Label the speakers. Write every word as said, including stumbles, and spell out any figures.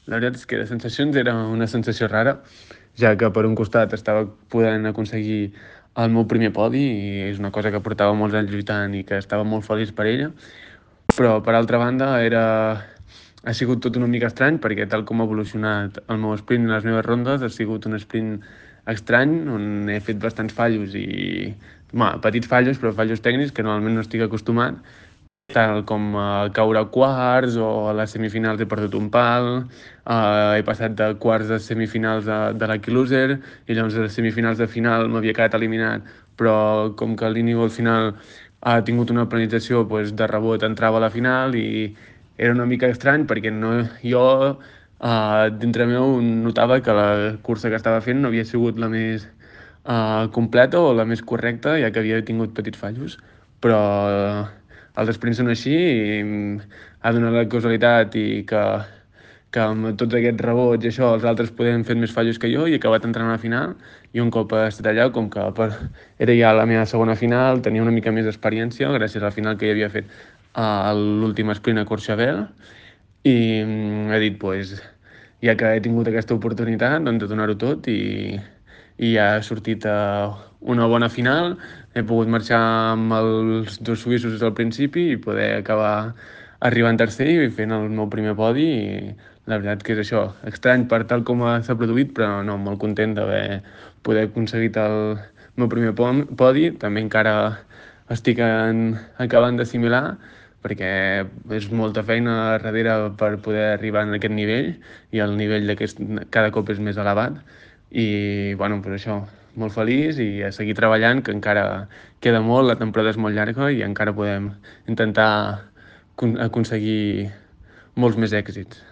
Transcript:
Speaker 1: La veritat és que de sensacions era una sensació rara, ja que per un costat estava podent aconseguir el meu primer podi i és una cosa que portava molts anys lluitant i que estava molt feliç per ella, però per altra banda era... ha sigut tot una mica estrany perquè tal com ha evolucionat el meu sprint i les meves rondes ha sigut un sprint estrany on he fet bastants fallos i... Bé, petits fallos, però fallos tècnics que normalment no estic acostumat, tal com uh, caure a quarts o a les semifinals he perdut un pal, uh, he passat de quarts a semifinals de, de Lucky Loser i llavors a les semifinals de final m'havia quedat eliminat, però com que l'Inigo al final ha tingut una penalització pues, de rebot entrava a la final i era una mica estrany perquè no, jo uh, dintre meu notava que la cursa que estava fent no havia sigut la més uh, completa o la més correcta, ja que havia tingut petits fallos, però uh, els sprints són així i mm, ha donat la causalitat i que, que amb tots aquests rebots i això els altres podien fer més fallos que jo i he acabat entrant a la final i un cop he estat allà, com que per, era ja la meva segona final, tenia una mica més d'experiència gràcies al final que ja havia fet a l'últim sprint a Courchevel i mm, he dit, pues, ja que he tingut aquesta oportunitat, doncs de donar-ho tot i, i ja ha sortit uh, una bona final. He pogut marxar amb els dos suïssos des del principi i poder acabar arribant tercer i fent el meu primer podi i la veritat que és això, estrany per tal com s'ha produït, però no, molt content d'haver poder aconseguit el meu primer podi. També encara estic en, acabant d'assimilar perquè és molta feina darrere per poder arribar a aquest nivell i el nivell d'aquest cada cop és més elevat i bueno, per això molt feliç i a seguir treballant, que encara queda molt, la temporada és molt llarga i encara podem intentar aconseguir molts més èxits.